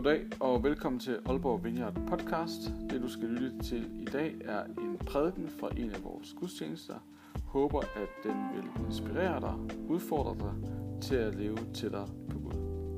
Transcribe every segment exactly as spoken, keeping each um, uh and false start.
Goddag og velkommen til Aalborg Vineyard podcast. Det du skal lytte til i dag er en prædiken fra en af vores gudstjenester. Håber at den vil inspirere dig, udfordre dig til at leve tættere på Gud.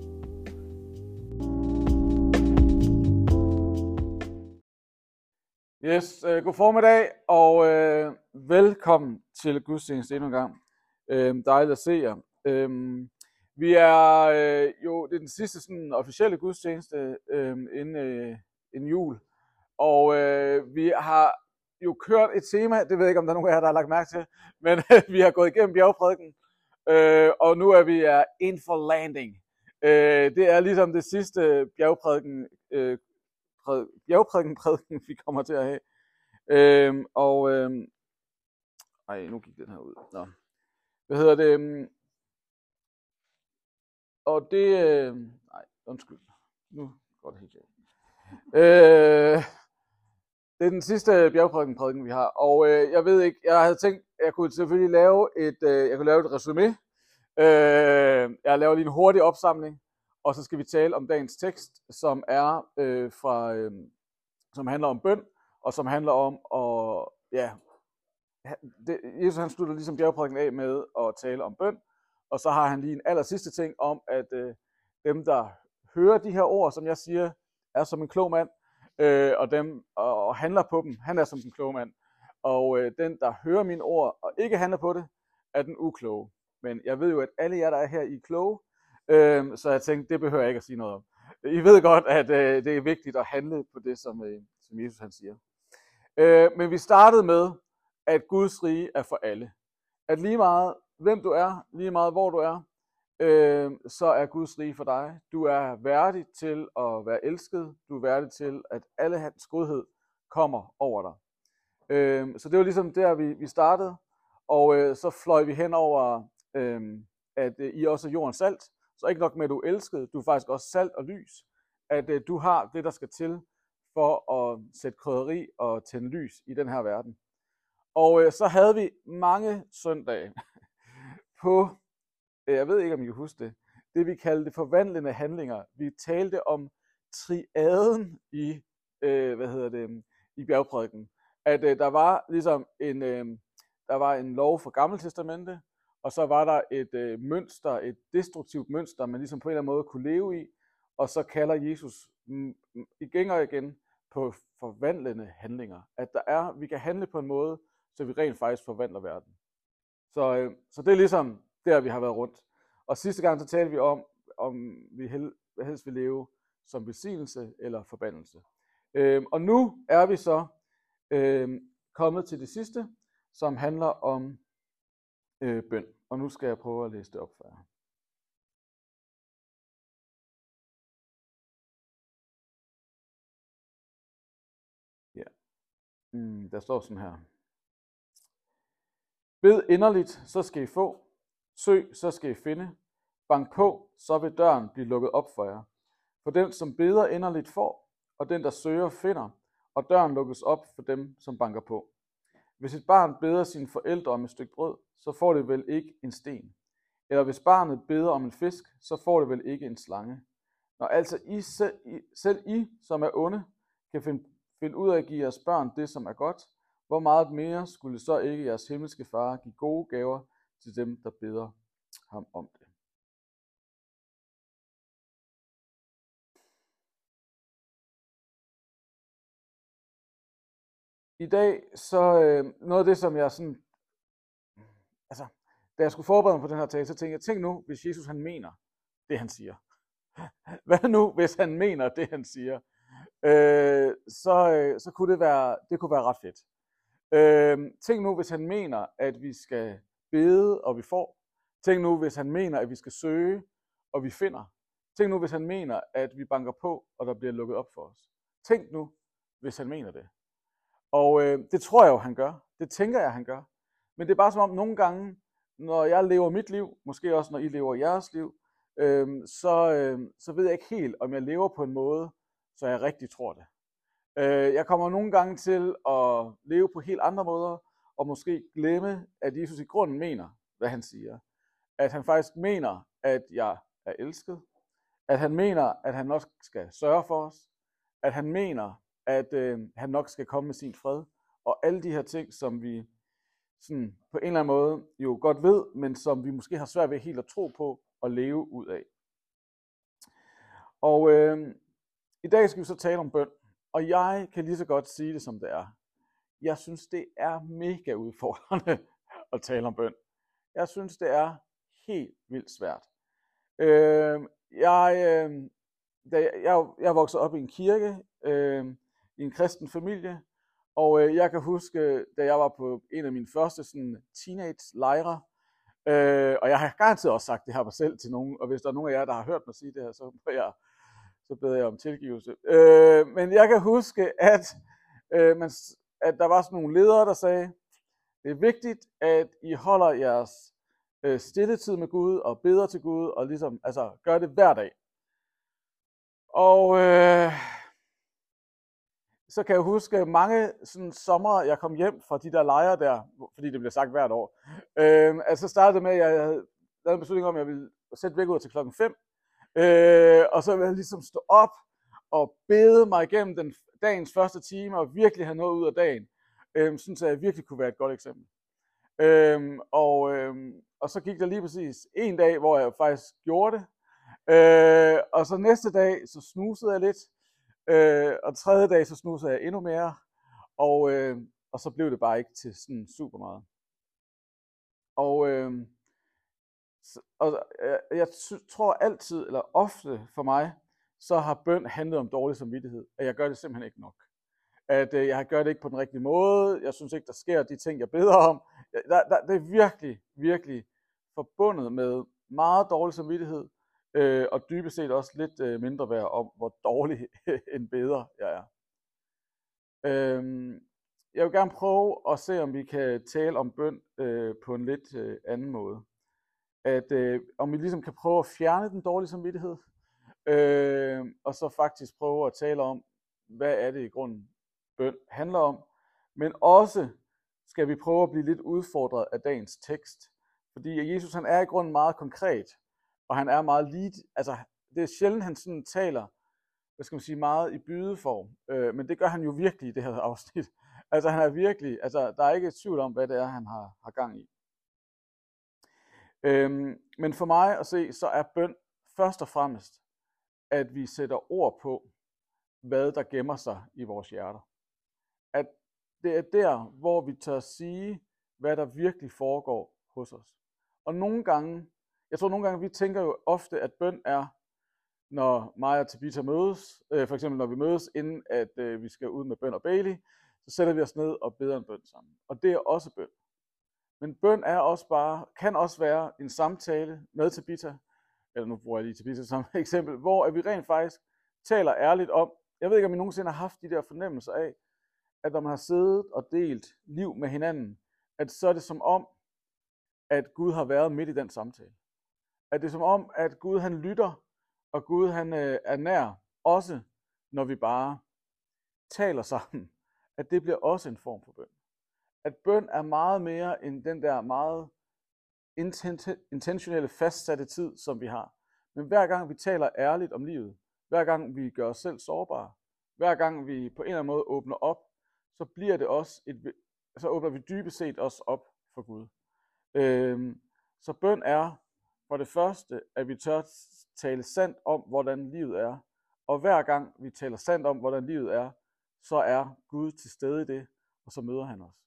Yes, øh, god formiddag og øh, velkommen til gudstjeneste endnu en gang. Øh, dejligt at se jer. Øh, Vi er øh, jo, det er den sidste sådan officielle gudstjeneste øh, inden, øh, inden jul, og øh, vi har jo kørt et tema, det ved jeg ikke om der er nogen af jer, der har lagt mærke til, men vi har gået igennem bjergprædiken, øh, og nu er vi er in for landing. Øh, det er ligesom det sidste bjergprædiken, øh, præd, bjergprædiken prædiken, vi kommer til at have. Øh, og, øh, ej, nu gik den her ud. Nå. Hvad hedder det? Og det... Øh, nej, undskyld. Nu går det helt galt. Øh, det er den sidste bjergprædiken, prædiken, vi har. Og øh, jeg ved ikke, jeg havde tænkt, jeg kunne selvfølgelig lave et, øh, jeg kunne lave et resumé. Øh, jeg laver lige en hurtig opsamling. Og så skal vi tale om dagens tekst, som er øh, fra, øh, som handler om bøn, og som handler om at, ja, det, Jesus han slutter ligesom bjergprædiken af med at tale om bøn. Og så har han lige en aller sidste ting om, at øh, dem, der hører de her ord, som jeg siger, er som en klog mand, øh, og dem og, og handler på dem, han er som en klog mand. Og øh, den, der hører mine ord og ikke handler på det, er den ukloge. Men jeg ved jo, at alle jer, der er her, I er kloge, øh, så jeg tænkte, det behøver jeg ikke at sige noget om. I ved godt, at øh, det er vigtigt at handle på det, som, øh, som Jesus han siger. Øh, men vi startede med, at Guds rige er for alle. At lige meget hvem du er, lige meget hvor du er, øh, så er Guds rige for dig. Du er værdig til at være elsket. Du er værdig til, at alle hans godhed kommer over dig. Øh, så det var ligesom der, vi, vi startede. Og øh, så fløj vi hen over, øh, at øh, I også er jordens salt. Så ikke nok med, at du er elsket, du er faktisk også salt og lys. At øh, du har det, der skal til for at sætte krydderi og tænde lys i den her verden. Og øh, så havde vi mange søndage på, jeg ved ikke om I kan huske det, det vi kaldte forvandlende handlinger. Vi talte om triaden i, øh, hvad hedder det, i bjergprædiken. At øh, der var ligesom en, øh, der var en lov for Gamle Testamente, og så var der et øh, mønster, et destruktivt mønster, man ligesom på en eller anden måde kunne leve i, og så kalder Jesus mm, igen og igen på forvandlende handlinger. At der er, vi kan handle på en måde, så vi rent faktisk forvandler verden. Så, øh, så det er ligesom der, vi har været rundt. Og sidste gang, så talte vi om, om vi hel, helst vil leve som velsignelse eller forbandelse. Øh, og nu er vi så øh, kommet til det sidste, som handler om øh, bøn. Og nu skal jeg prøve at læse det op for jer. Ja. Mm, der står sådan her. Bed inderligt, så skal I få. Søg, så skal I finde. Bank på, så vil døren blive lukket op for jer. For den, som beder inderligt, får, og den, der søger, finder, og døren lukkes op for dem, som banker på. Hvis et barn beder sine forældre om et stykke brød, så får det vel ikke en sten. Eller hvis barnet beder om en fisk, så får det vel ikke en slange. Når altså I selv, I, selv I, som er onde, kan finde, finde ud af at give jeres børn det, som er godt, hvor meget mere skulle så ikke jeres himmelske far give gode gaver til dem, der beder ham om det. I dag, så øh, noget af det, som jeg sådan, altså, da jeg skulle forberede mig på den her tale, så tænkte jeg, tænk nu, hvis Jesus han mener det, han siger. Hvad nu, hvis han mener det, han siger? Øh, så, øh, så kunne det være, det kunne være ret fedt. Øh, tænk nu, hvis han mener, at vi skal bede, og vi får. Tænk nu, hvis han mener, at vi skal søge, og vi finder. Tænk nu, hvis han mener, at vi banker på, og der bliver lukket op for os. Tænk nu, hvis han mener det. Og øh, det tror jeg jo, han gør. Det tænker jeg, han gør. Men det er bare som om, nogle gange, når jeg lever mit liv, måske også når I lever jeres liv, øh, så, øh, så ved jeg ikke helt, om jeg lever på en måde, så jeg rigtig tror det. Øh, jeg kommer nogle gange til at leve på helt andre måder, og måske glemme, at Jesus i grunden mener, hvad han siger. At han faktisk mener, at jeg er elsket, at han mener, at han nok skal sørge for os, at han mener, at øh, han nok skal komme med sin fred, og alle de her ting, som vi sådan, på en eller anden måde jo godt ved, men som vi måske har svært ved helt at tro på og leve ud af. Og øh, i dag skal vi så tale om bøn, og jeg kan lige så godt sige det, som det er. Jeg synes, det er mega udfordrende at tale om bøn. Jeg synes, det er helt vildt svært. Øh, jeg, øh, da jeg, jeg, jeg er vokset op i en kirke, øh, i en kristen familie, og øh, jeg kan huske, da jeg var på en af mine første sådan, teenage-lejre, øh, og jeg har garanteret også sagt det her mig selv til nogen, og hvis der er nogen af jer, der har hørt mig sige det her, så, jeg, så beder jeg om tilgivelse. Øh, men jeg kan huske, at, øh, man, at der var sådan nogle ledere, der sagde, det er vigtigt, at I holder jeres øh, stilletid med Gud, og beder til Gud, og ligesom, altså, gør det hver dag. Og øh, så kan jeg huske mange sådan sommer, jeg kom hjem fra de der lejre der, fordi det bliver sagt hvert år. Øh, altså startede med, at jeg havde lavet en beslutning om, at jeg ville sætte væk ud til klokken fem. Øh, og så ville jeg ligesom stå op og bede mig igennem den dagens første time, og virkelig have noget ud af dagen. Øh, synes jeg virkelig kunne være et godt eksempel. Øh, og, øh, og så gik der lige præcis en dag, hvor jeg faktisk gjorde det. Øh, og så næste dag, så snusede jeg lidt. Øh, og tredje dag, så snusede jeg endnu mere, og, øh, og så blev det bare ikke til sådan super meget. Og, øh, og jeg, jeg tror altid, eller ofte for mig, så har bøn handlet om dårlig samvittighed, at jeg gør det simpelthen ikke nok. At øh, jeg gør det ikke på den rigtige måde, jeg synes ikke, der sker de ting, jeg beder om. Der, der, det er virkelig, virkelig forbundet med meget dårlig samvittighed, Øh, og dybest set også lidt øh, mindre værd om, hvor dårlig en beder jeg er. Øhm, jeg vil gerne prøve at se, om vi kan tale om bøn øh, på en lidt øh, anden måde. At øh, om vi ligesom kan prøve at fjerne den dårlige samvittighed, øh, og så faktisk prøve at tale om, hvad er det i grunden bøn handler om. Men også skal vi prøve at blive lidt udfordret af dagens tekst. Fordi Jesus han er i grunden meget konkret. Og han er meget lige, altså det er sjældent, han sådan taler, hvad skal man sige, meget i bydeform, øh, men det gør han jo virkelig i det her afsnit. Altså han er virkelig, altså der er ikke et tvivl om, hvad det er, han har, har gang i. Øhm, men for mig at se, så er bøn først og fremmest, at vi sætter ord på, hvad der gemmer sig i vores hjerter. At det er der, hvor vi tør sige, hvad der virkelig foregår hos os. Og nogle gange, Jeg tror nogle gange, vi tænker jo ofte, at bøn er, når mig og Tabitha mødes, øh, for eksempel når vi mødes, inden at øh, vi skal ud med bøn og Bailey, så sætter vi os ned og beder en bøn sammen. Og det er også bøn. Men bøn er også bare, kan også være en samtale med Tabitha, eller nu bruger jeg lige Tabitha som eksempel, hvor vi rent faktisk taler ærligt om, jeg ved ikke, om I nogensinde har haft de der fornemmelser af, at når man har siddet og delt liv med hinanden, at så er det som om, at Gud har været midt i den samtale. At det er som om, at Gud han lytter, og Gud han øh, er nær, også når vi bare taler sammen. At det bliver også en form for bøn. At bøn er meget mere end den der meget intentionelle fastsatte tid, som vi har. Men hver gang vi taler ærligt om livet, hver gang vi gør os selv sårbare, hver gang vi på en eller anden måde åbner op, så bliver det også et, så åbner vi dybest set også op for Gud. Øhm, så bøn er for det første, at vi tør tale sandt om, hvordan livet er. Og hver gang vi taler sandt om, hvordan livet er, så er Gud til stede i det, og så møder han os.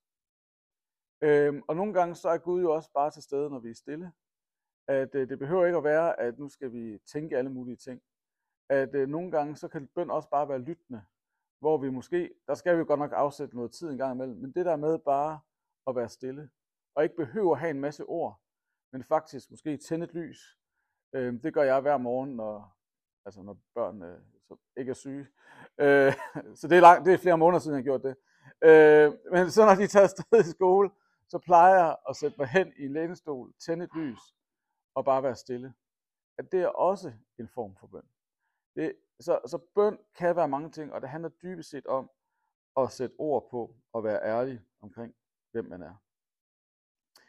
Øhm, og nogle gange så er Gud jo også bare til stede, når vi er stille. At øh, det behøver ikke at være, at nu skal vi tænke alle mulige ting. At øh, nogle gange så kan bøn også bare være lyttende, hvor vi måske, der skal vi jo godt nok afsætte noget tid en gang imellem, men det der med bare at være stille, og ikke behøver at have en masse ord, men faktisk måske tænde et lys. Øh, det gør jeg hver morgen, når, altså når børnene så ikke er syge. Øh, så det er, lang, det er flere måneder siden, jeg har gjort det. Øh, men så når de tager afsted i skole, så plejer jeg at sætte mig hen i en lænestol, tænde et lys og bare være stille. At det er også en form for bøn. Det, så, så bøn kan være mange ting, og det handler dybest set om at sætte ord på og være ærlig omkring, hvem man er.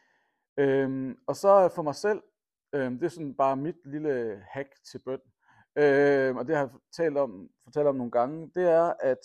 Øhm, og så for mig selv, øhm, det er sådan bare mit lille hack til bøn. øh, og det har jeg fortalt om, fortalt om nogle gange, det er, at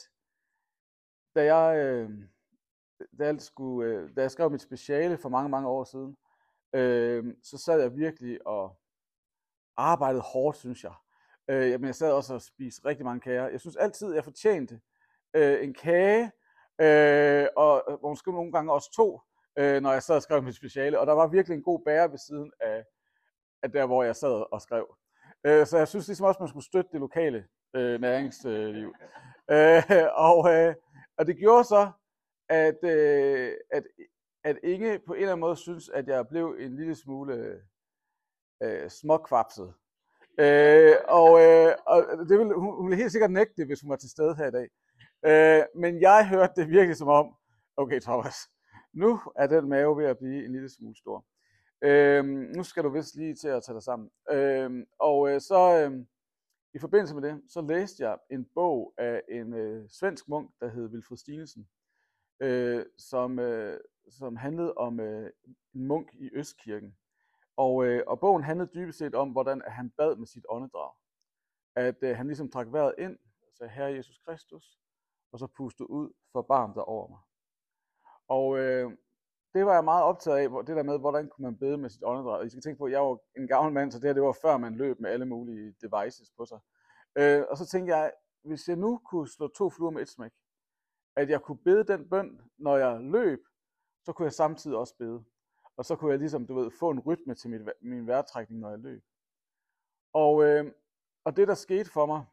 da jeg, øh, da jeg, skulle, øh, da jeg skrev mit speciale for mange, mange år siden, øh, så sad jeg virkelig og arbejdede hårdt, synes jeg. Øh, jamen, jeg sad også og spiste rigtig mange kager. Jeg synes altid, jeg fortjente øh, en kage, øh, og måske nogle gange også to, øh, når jeg sad og skrev mit speciale. Og der var virkelig en god bager ved siden af, af der, hvor jeg sad og skrev. Øh, så jeg synes ligesom også, man skulle støtte det lokale øh, næringsliv. Øh, og, øh, og det gjorde så, at, øh, at, at Inge på en eller anden måde synes, at jeg blev en lille smule øh, småkvapset. Øh, og, øh, og det ville, hun, hun ville helt sikkert nægte det, hvis hun var til stede her i dag. Øh, men jeg hørte det virkelig som om, okay Thomas, nu er den mave ved at blive en lille smule stor. Øh, nu skal du vist lige til at tage dig sammen. Øh, og øh, så øh, i forbindelse med det, så læste jeg en bog af en øh, svensk munk, der hed Wilfrid Stinesen, øh, som, øh, som handlede om øh, en munk i Østkirken. Og, øh, og bogen handlede dybest set om, hvordan han bad med sit åndedrag. At øh, han ligesom trak vejret ind, og sagde, Herre Jesus Kristus, og så pustede ud, forbarm dig over mig. Og øh, det var jeg meget optaget af, det der med, hvordan kunne man bede med sit åndedrag. Og I skal tænke på, at jeg var en gammel mand, så det her det var før man løb med alle mulige devices på sig. Øh, og så tænkte jeg, hvis jeg nu kunne slå to fluer med et smæk, at jeg kunne bede den bøn, når jeg løb, så kunne jeg samtidig også bede. Og så kunne jeg ligesom, du ved, få en rytme til mit, min vejrtrækning, når jeg løb. Og, øh, og det, der skete for mig,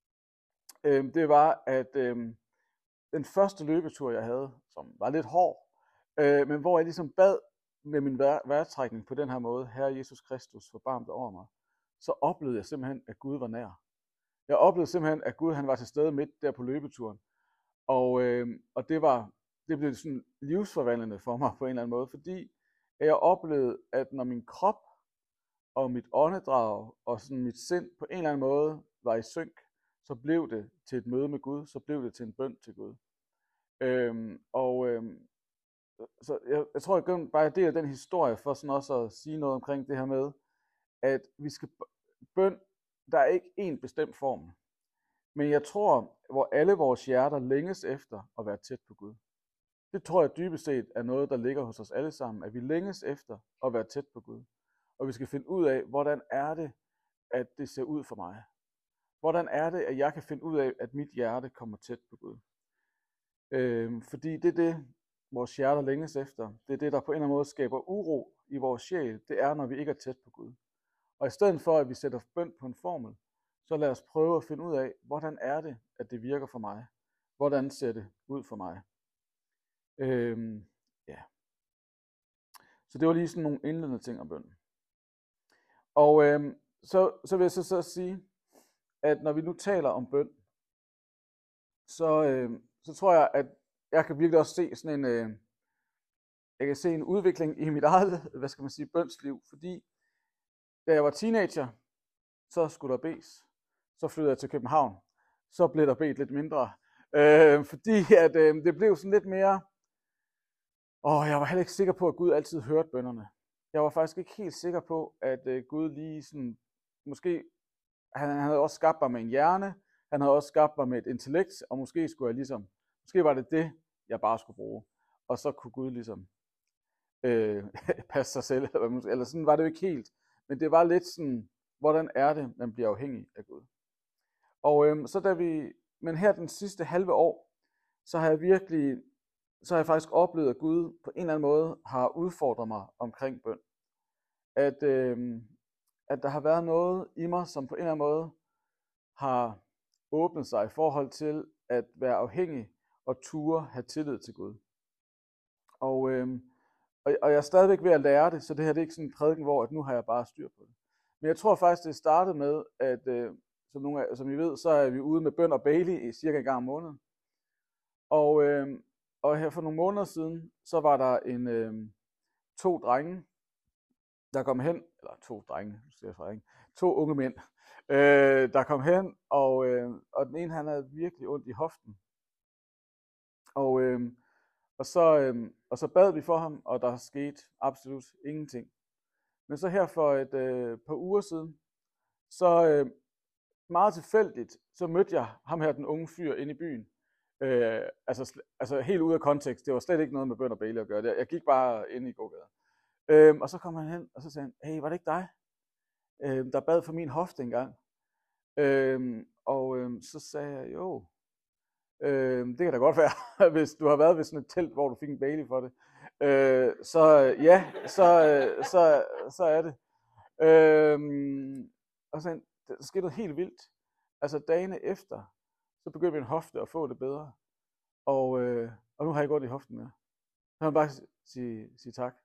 øh, det var, at øh, den første løbetur, jeg havde, som var lidt hård, øh, men hvor jeg ligesom bad med min vejr, vejrtrækning på den her måde, Herre Jesus Kristus, forbarm dig over mig, så oplevede jeg simpelthen, at Gud var nær. Jeg oplevede simpelthen, at Gud han var til stede midt der på løbeturen. Og, øh, og det, var, det blev sådan livsforvandlende for mig på en eller anden måde, fordi jeg oplevede, at når min krop og mit åndedrag og sådan mit sind på en eller anden måde var i synk, så blev det til et møde med Gud, så blev det til en bøn til Gud. Øhm, og øhm, så jeg, jeg tror, jeg gør bare det af den historie for sådan også at sige noget omkring det her med, at vi skal bøn, der er ikke en bestemt form, men jeg tror, hvor alle vores hjerter længes efter at være tæt på Gud. Det tror jeg dybest set er noget, der ligger hos os alle sammen, at vi længes efter at være tæt på Gud. Og vi skal finde ud af, hvordan er det, at det ser ud for mig. Hvordan er det, at jeg kan finde ud af, at mit hjerte kommer tæt på Gud. Øhm, fordi det er det, vores hjerter længes efter. Det er det, der på en eller anden måde skaber uro i vores sjæl. Det er, når vi ikke er tæt på Gud. Og i stedet for, at vi sætter bøn på en formel, så lad os prøve at finde ud af, hvordan er det, at det virker for mig. Hvordan ser det ud for mig. Øhm, ja. Så det var lige sådan nogle indledende ting om bøn. Og øhm, så, så vil jeg så, så sige, at når vi nu taler om bøn, så, øhm, så tror jeg, at jeg kan virkelig også se sådan en, øh, jeg kan se en udvikling i mit eget, hvad skal man sige, bønsliv, fordi da jeg var teenager, så skulle der bes. Så flyttede jeg til København, så blev der bedt lidt mindre, øh, fordi at øh, det blev sådan lidt mere. Og jeg var heller ikke sikker på, at Gud altid hørte bønnerne. Jeg var faktisk ikke helt sikker på, at uh, Gud lige sådan, måske, han, han havde også skabt mig med en hjerne, han havde også skabt mig med et intellekt, og måske skulle jeg ligesom, måske var det det, jeg bare skulle bruge. Og så kunne Gud ligesom øh, passe sig selv, eller, eller sådan var det jo ikke helt. Men det var lidt sådan, hvordan er det, man bliver afhængig af Gud. Og øh, så da vi, men her den sidste halve år, så har jeg virkelig, så har jeg faktisk oplevet, at Gud på en eller anden måde har udfordret mig omkring bøn. At, øh, at der har været noget i mig, som på en eller anden måde har åbnet sig i forhold til at være afhængig og ture have tillid til Gud. Og, øh, og, og jeg er stadigvæk ved at lære det, så det her det er ikke sådan en prædiken, hvor at nu har jeg bare styr på det. Men jeg tror faktisk, det startede med, at øh, som, nogle af, som I ved, så er vi ude med bøn og Bailey i cirka en gang om måneden. Og øh, Og her for nogle måneder siden, så var der en øh, to drenge, der kom hen, eller to drenge, siger jeg, ikke? to unge mænd, øh, der kom hen, og, øh, og den ene han havde virkelig ondt i hoften. Og, øh, og, så, øh, og så bad vi for ham, og der skete absolut ingenting. Men så her for et øh, par uger siden, så, øh, meget tilfældigt, så mødte jeg ham her, den unge fyr, inde i byen. Øh, altså, altså helt ude af kontekst. Det var slet ikke noget med bøn og Bailey at gøre. Jeg gik bare ind i gågaden. Øh, og så kom han hen, og så sagde han, hey, var det ikke dig, øh, der bad for min hofte engang? Øh, og øh, så sagde jeg, jo, øh, det kan da godt være, hvis du har været ved sådan et telt, hvor du fik en Bailey for det. Øh, så ja, så, øh, så, så er det. Øh, og så der skete noget helt vildt. Altså dagene efter, så begyndte min hofte at få det bedre. Og, øh, og nu har jeg godt i hoften mere. Så kan man bare sige, sige tak.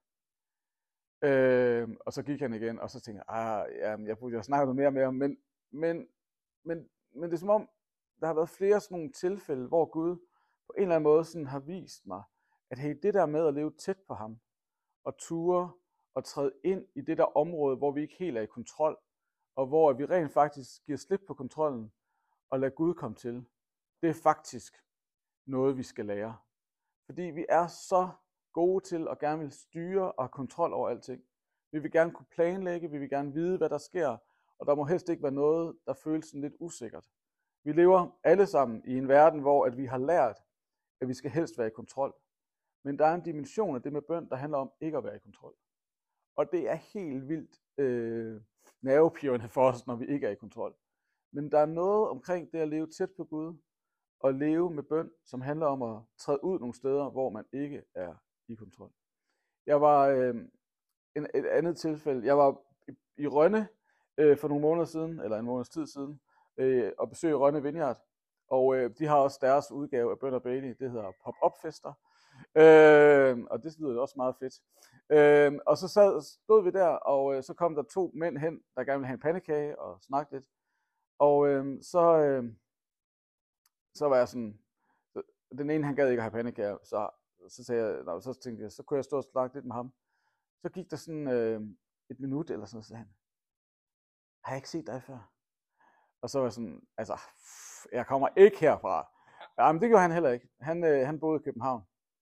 Øh, og så gik han igen, og så tænkte jeg, ah, ja, jeg burde jo snakke noget mere med ham. Men, men, men, men det er som om, der har været flere sådan nogle tilfælde, hvor Gud på en eller anden måde sådan har vist mig, at hey, det der med at leve tæt på ham, og ture og træde ind i det der område, hvor vi ikke helt er i kontrol, og hvor vi rent faktisk giver slip på kontrollen, og lader Gud komme til, det er faktisk noget, vi skal lære. Fordi vi er så gode til at gerne vil styre og have kontrol over alting. Vi vil gerne kunne planlægge, vi vil gerne vide, hvad der sker, og der må helst ikke være noget, der føles sådan lidt usikkert. Vi lever alle sammen i en verden, hvor at vi har lært, at vi skal helst være i kontrol. Men der er en dimension af det med bøn, der handler om ikke at være i kontrol. Og det er helt vildt øh, nervepirrende for os, når vi ikke er i kontrol. Men der er noget omkring det at leve tæt på Gud, og leve med bøn, som handler om at træde ud nogle steder, hvor man ikke er i kontrol. Jeg var øh, en, et andet tilfælde. Jeg var i, i Rønne øh, for nogle måneder siden, eller en måneds tid siden, øh, og besøgte Rønne Vineyard. Og øh, de har også deres udgave af bøn og Bailey. Det hedder pop-up-fester. Øh, og det lyder også meget fedt. Øh, og så sad, stod vi der, og øh, så kom der to mænd hen, der gerne ville have en pandekage og snakke lidt. Og øh, så, øh, så var jeg sådan, den ene han gad ikke at have pandekager, så, så, sagde jeg, nej, så tænkte jeg, så kunne jeg stå og snakke lidt med ham. Så gik der sådan øh, et minut eller sådan, så sagde han, har jeg ikke set dig før? Og så var jeg sådan, altså, jeg kommer ikke herfra. Jamen det gjorde han heller ikke. Han, øh, han boede i København.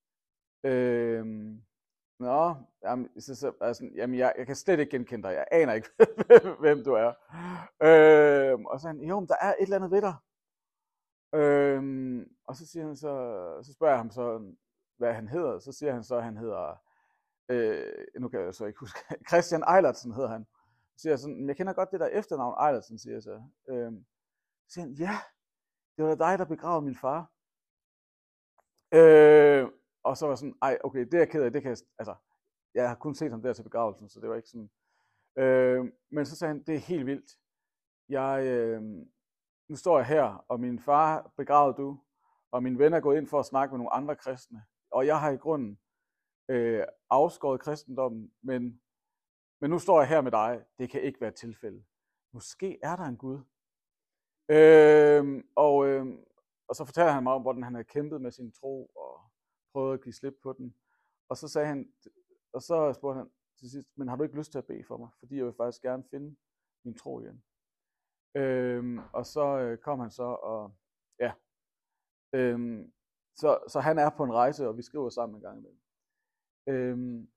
Øh, Nå, jamen, så, så, altså, jamen jeg, jeg kan slet ikke genkende dig. Jeg aner ikke, hvem du er. Øh, og så han, jo, men der er et eller andet ved dig. Øh, og så siger han så, så spørger jeg ham så, hvad han hedder. Så siger han så, at han hedder, øh, nu kan jeg så ikke huske, Christian Eilertsen hedder han. Så siger jeg sådan, jeg kender godt det der efternavn Eilertsen, siger jeg så. Øh, så siger han, ja, det var da dig, der begravede min far. Øh, og så var jeg sådan, ej, okay, det er jeg ked af, det kan jeg, altså, jeg har kun set ham der til begravelsen, så det var ikke sådan. Øh, men så sagde han, det er helt vildt. Jeg, øh, nu står jeg her, og min far begravede du, og mine venner er gået ind for at snakke med nogle andre kristne, og jeg har i grunden øh, afskåret kristendommen, men, men nu står jeg her med dig, det kan ikke være et tilfælde. Måske er der en Gud. Øh, og, øh, og så fortæller han mig om, hvordan han havde kæmpet med sin tro, og prøvede at give slip på den. Og så sagde han, og så spurgte han til sidst, men har du ikke lyst til at bede for mig? Fordi jeg vil faktisk gerne finde min tro igen. Øhm, og så øh, kom han så, og ja. Øhm, så, så han er på en rejse, og vi skriver sammen en gang imellem. Øhm,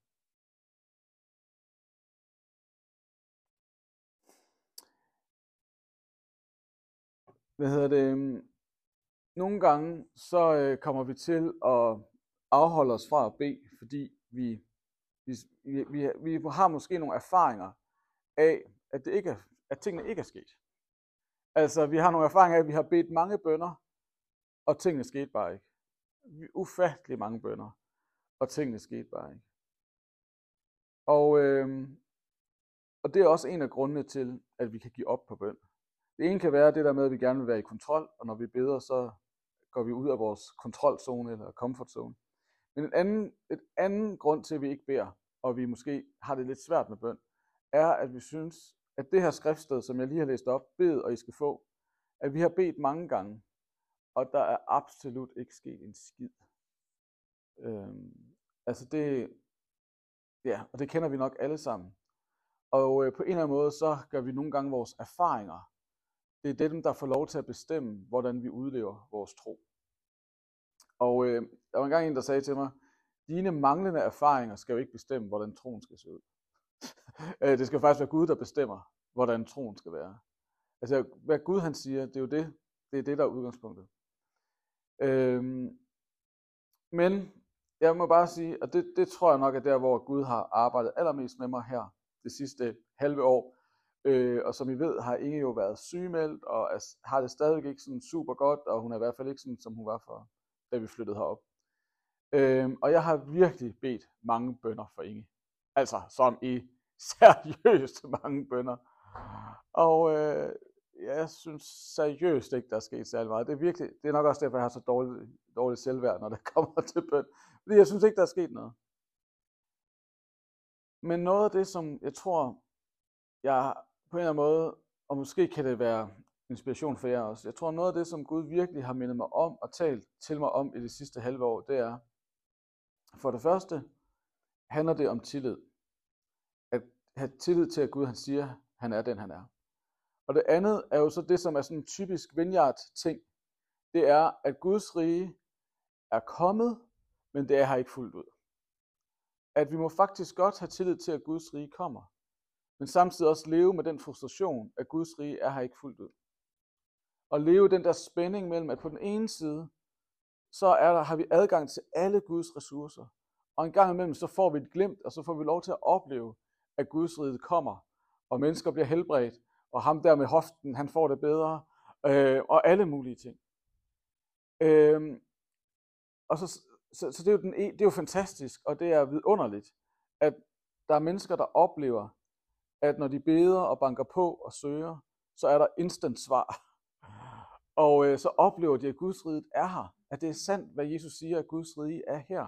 hvad hedder det? Nogle gange, så øh, kommer vi til at afholde os fra at bede, fordi vi, vi, vi, vi, vi har måske nogle erfaringer af, at, det ikke er, at tingene ikke er sket. Altså, vi har nogle erfaringer af, at vi har bedt mange bønner, og tingene skete bare ikke. Ufattelig mange bønner, og tingene skete bare ikke. Og, øh, og det er også en af grundene til, at vi kan give op på bøn. Det ene kan være det der med, at vi gerne vil være i kontrol, og når vi beder, så går vi ud af vores kontrolzone eller komfortzone. Men en anden, et anden grund til, at vi ikke beder, og vi måske har det lidt svært med bøn, er, at vi synes, at det her skriftsted, som jeg lige har læst op, bed og I skal få, at vi har bedt mange gange, og der er absolut ikke sket en skid. Øhm, altså det, ja, og det kender vi nok alle sammen. Og øh, på en eller anden måde, så gør vi nogle gange vores erfaringer. Det er dem, der får lov til at bestemme, hvordan vi udlever vores tro. Og øh, der var engang en, der sagde til mig, dine manglende erfaringer skal jo ikke bestemme, hvordan troen skal se ud. Det skal faktisk være Gud, der bestemmer, hvordan troen skal være. Altså, hvad Gud han siger, det er jo det, det er det, der er udgangspunktet. Øhm, men jeg må bare sige, og det, det tror jeg nok er der, hvor Gud har arbejdet allermest med mig her det sidste halve år. Øh, og som I ved, har Inge jo været sygemeldt, og er, har det stadig ikke sådan super godt, og hun er i hvert fald ikke sådan, som hun var for, da vi flyttede herop. Øh, og jeg har virkelig bedt mange bønner for Inge. Altså, som i seriøst mange bønner. Og øh, jeg synes seriøst ikke, der er sket særlig meget. Det er virkelig, det er nok også derfor, jeg har så dårligt, dårligt selvværd, når det kommer til bøn. Fordi jeg synes ikke, der er sket noget. Men noget af det, som jeg tror, jeg på en eller anden måde, og måske kan det være inspiration for jer også, jeg tror noget af det, som Gud virkelig har mindet mig om og talt til mig om i det sidste halve år, det er, for det første, handler det om tillid. At have tillid til, at Gud han siger, han er den han er. Og det andet er jo så det, som er sådan en typisk vineyard-ting. Det er, at Guds rige er kommet, men det er her ikke fuldt ud. At vi må faktisk godt have tillid til, at Guds rige kommer. Men samtidig også leve med den frustration, at Guds rige er her ikke fuldt ud. Og leve den der spænding mellem, at på den ene side, så er der, har vi adgang til alle Guds ressourcer. Og en gang imellem, så får vi et glimt, og så får vi lov til at opleve, at Guds rige kommer. Og mennesker bliver helbredt, og ham der med hoften, han får det bedre. Øh, og alle mulige ting. Øh, og så, så, så det, er jo den, det er jo fantastisk, og det er vidunderligt, at der er mennesker, der oplever, at når de beder og banker på og søger, så er der instant svar. Og øh, så oplever de, at Guds rige er her. At det er sandt, hvad Jesus siger, at Guds rige er her.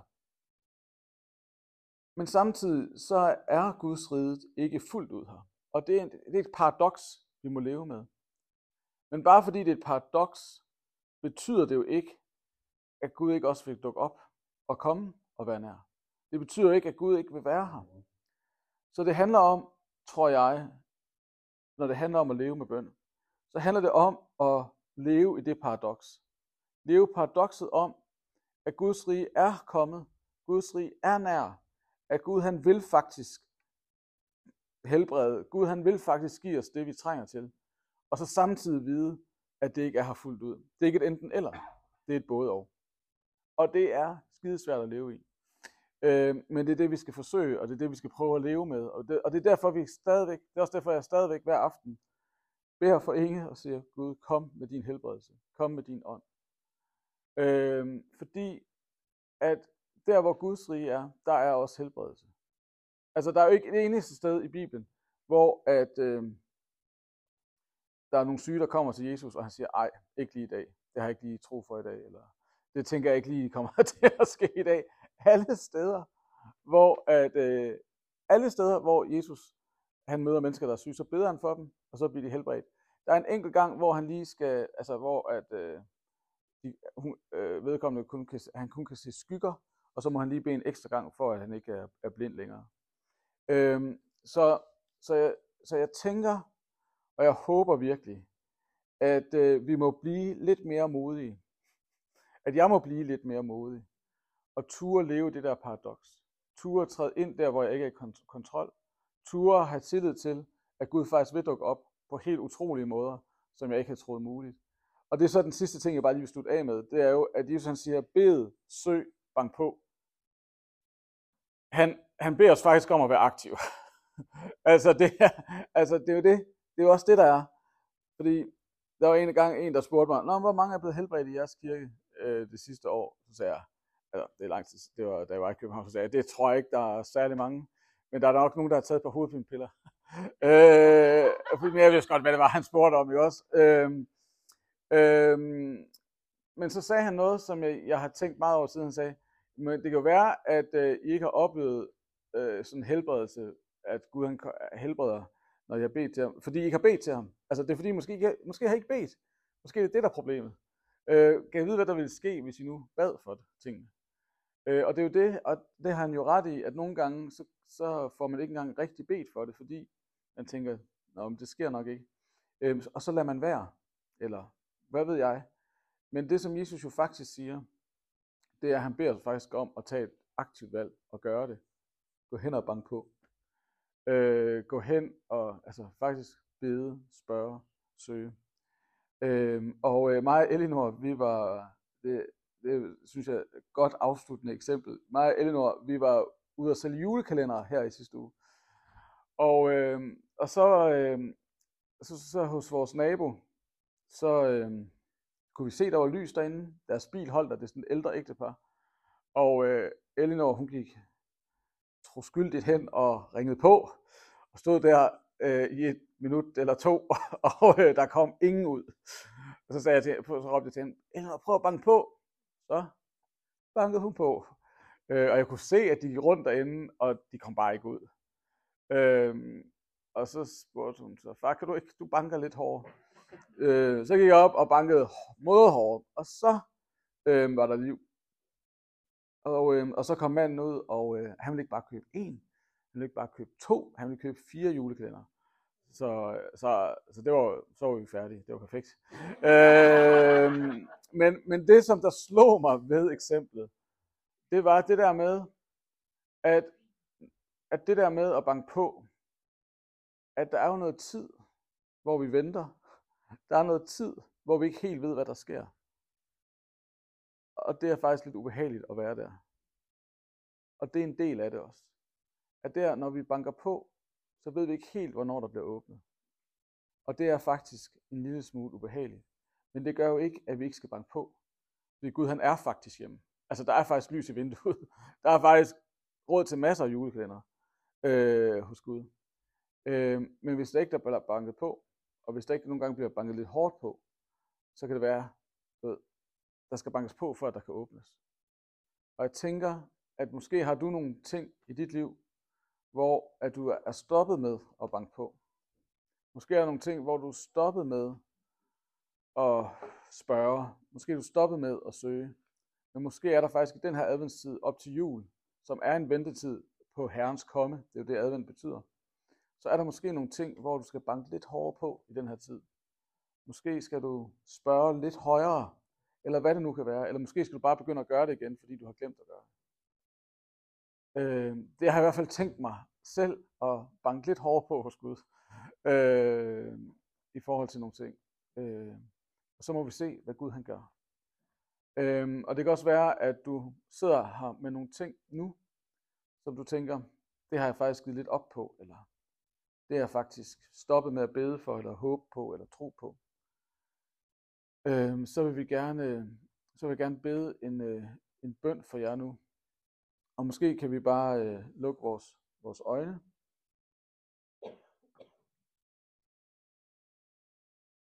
Men samtidig så er Guds rige ikke fuldt ud her. Og det er, det er et paradoks, vi må leve med. Men bare fordi det er et paradoks, betyder det jo ikke, at Gud ikke også vil dukke op og komme og være nær. Det betyder ikke, at Gud ikke vil være her. Så det handler om, tror jeg, når det handler om at leve med bøn, så handler det om at leve i det paradoks. Leve paradokset om, at Guds rige er kommet, Guds rige er nær, at Gud han vil faktisk helbrede, Gud han vil faktisk give os det, vi trænger til, og så samtidig vide, at det ikke er her fuldt ud. Det er ikke et enten eller, det er et både og. Og det er skidesvært at leve i. Øh, men det er det, vi skal forsøge, og det er det, vi skal prøve at leve med. Og det, og det er derfor, vi stadigvæk, det er også derfor, jeg stadigvæk hver aften beder for Inge og siger, Gud, kom med din helbredelse. Kom med din ånd. Øh, fordi, at der, hvor Guds rige er, der er også helbredelse. Altså, der er jo ikke et eneste sted i Bibelen, hvor at, øh, der er nogle syge, der kommer til Jesus, og han siger, ej, ikke lige i dag. Det har jeg ikke lige tro for i dag, eller det tænker jeg ikke lige kommer til at ske i dag. Alle steder, hvor at øh, alle steder, hvor Jesus han møder mennesker, der er syge, så beder han for dem, og så bliver de helbredt. Der er en enkelt gang, hvor han lige skal, altså hvor at øh, de, hun, øh, vedkommende kun kan, han kun kan se skygger, og så må han lige bede en ekstra gang, for at han ikke er, er blind længere. Øhm, så, så, jeg, så jeg tænker, og jeg håber virkelig, at øh, vi må blive lidt mere modige. At jeg må blive lidt mere modig. Og ture leve det der paradoks. Ture træde ind der, hvor jeg ikke er i kontrol. Ture have tillid til, at Gud faktisk vil dukke op på helt utrolige måder, som jeg ikke havde troet muligt. Og det er så den sidste ting, jeg bare lige vil slutte af med. Det er jo, at Jesus han siger, bed, søg, bank på. Han, han beder os faktisk om at være aktive. altså, det er, altså, det er jo det. Det er jo også det, der er. Fordi der var en gang en, der spurgte mig, Nå, hvor mange er blevet helbredt i jeres kirke øh, det sidste år? Så sagde jeg, altså, det er lang tid, det var, da jeg var i København, så sagde jeg, det tror jeg ikke, der er særlig mange. Men der er nok nogen, der har taget et par hovedpinepiller. øh, men jeg vidste godt, hvad det var, han spurgte om, jo også. Øh, øh, men så sagde han noget, som jeg, jeg har tænkt meget over siden. Han sagde, men det kan jo være, at øh, I ikke har oplevet øh, sådan en helbredelse, at Gud han helbreder, når jeg har bedt til ham. Fordi I ikke har bedt til ham. Altså det er fordi, måske, ikke, måske har I ikke bedt. Måske er det det, der er problemet. Øh, kan I vide, hvad der ville ske, hvis I nu bad for tingene? Øh, og det er jo det, og det har han jo ret i, at nogle gange, så, så får man ikke engang rigtig bedt for det, fordi man tænker, nå, men det sker nok ikke. Øh, og så lader man være. Eller hvad ved jeg. Men det, som Jesus jo faktisk siger, det er, at han beder os faktisk om at tage et aktivt valg og gøre det. Gå hen og banke på. Øh, gå hen og altså faktisk bede, spørge, søge. Øhm, og øh, mig og Elinor, vi var, det, det synes jeg er et godt afsluttende eksempel. Mig og Elinor, vi var ude at sælge julekalender her i sidste uge. Og, øh, og så, øh, så, så hos vores nabo, så øh, kunne vi se, der var lys derinde. Deres bil holdt der, det er sådan et ældre ægtepar. Og øh, Elinor, hun gik troskyldigt hen og ringede på, og stod der øh, i et minut eller to, og øh, der kom ingen ud. Og så sagde jeg til, så råbte jeg til hende, Elinor, prøv at banke på. Så bankede hun på. Øh, og jeg kunne se, at de gik rundt derinde, og de kom bare ikke ud. Øh, og så spurgte hun så, far, kan du ikke, du banker lidt hårdere. Øh, så gik jeg op og bankede modhårdt, og så øh, var der liv. Og, øh, og så kom manden ud, og øh, han ville ikke bare købe én, han ville ikke bare købe to, han ville købe fire julekalender. Så, så, så det var, så var vi færdige, det var perfekt. øh, men, men det, som der slog mig ved eksemplet, det var det der med, at, at det der med at banke på, at der er jo noget tid, hvor vi venter. Der er noget tid, hvor vi ikke helt ved, hvad der sker. Og det er faktisk lidt ubehageligt at være der. Og det er en del af det også. At der, når vi banker på, så ved vi ikke helt, hvornår der bliver åbnet. Og det er faktisk en lille smule ubehageligt. Men det gør jo ikke, at vi ikke skal banke på. Fordi Gud, han er faktisk hjemme. Altså, der er faktisk lys i vinduet. Der er faktisk råd til masser af julekalender øh, hos Gud. Øh, men hvis der ikke der bliver banket på, og hvis der ikke nogle gange bliver banket lidt hårdt på, så kan det være, at der skal bankes på, for at der kan åbnes. Og jeg tænker, at måske har du nogle ting i dit liv, hvor at du er stoppet med at banke på. Måske er der nogle ting, hvor du er stoppet med at spørge. Måske er du stoppet med at søge. Men måske er der faktisk i den her adventstid op til jul, som er en ventetid på Herrens komme. Det er jo det, advent betyder. Så er der måske nogle ting, hvor du skal banke lidt hårdere på i den her tid. Måske skal du spørge lidt højere, eller hvad det nu kan være. Eller måske skal du bare begynde at gøre det igen, fordi du har glemt at gøre det. Øh, det har jeg i hvert fald tænkt mig selv at banke lidt hårdere på hos Gud. Øh, I forhold til nogle ting. Øh, og så må vi se, hvad Gud han gør. Øh, og det kan også være, at du sidder her med nogle ting nu, som du tænker, det har jeg faktisk givet lidt op på, eller det er jeg faktisk stoppet med at bede for, eller håbe på, eller tro på. Øh, så vil vi gerne, så vil jeg gerne bede en, en bøn for jer nu. Og måske kan vi bare øh, lukke vores, vores øjne.